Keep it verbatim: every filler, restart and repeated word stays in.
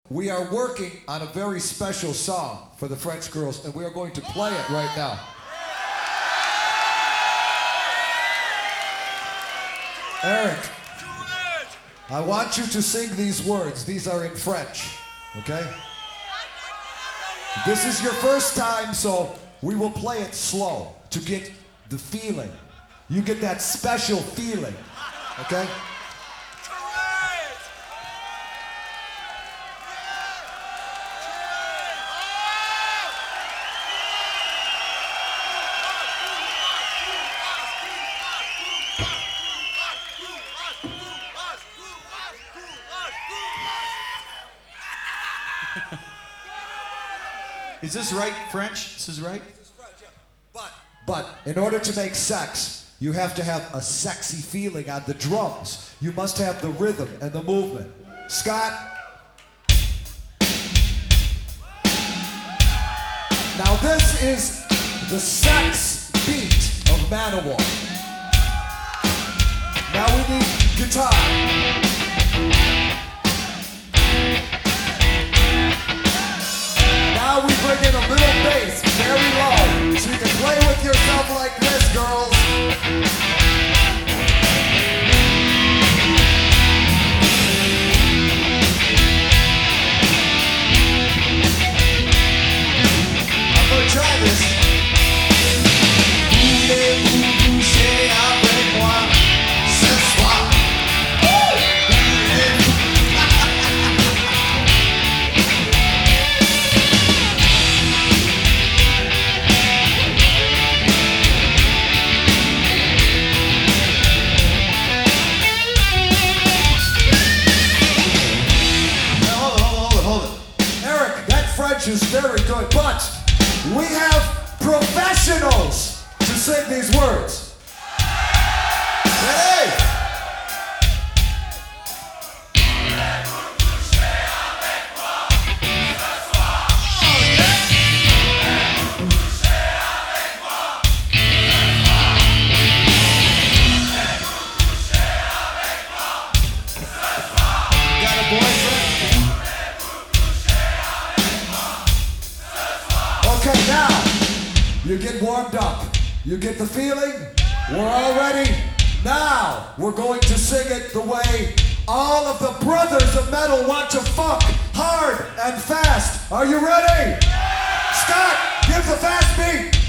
we are working on a very special song for the French girls, and we are going to play it right now. Eric, I want you to sing these words. These are in French, okay? This is your first time, so we will play it slow to get the feeling. You get that special feeling, okay? Is this right, French? This is right? This is French, yeah. But, but in order to make sex, you have to have a sexy feeling on the drums. You must have the rhythm and the movement. Scott? Now this is the sex beat of Manowar. Now we need guitar. Now we bring in a little bass, very low, so you can play with yourself like this, girls. I'm gonna try this. Voulez-vous coucher avec moi ce soir? Is very good, but we have professionals to sing these words. Hey! You got a boyfriend? Okay, now, you get warmed up. You get the feeling? We're all ready? Now, we're going to sing it the way all of the brothers of metal want to funk hard and fast. Are you ready? Scott, give the fast beat.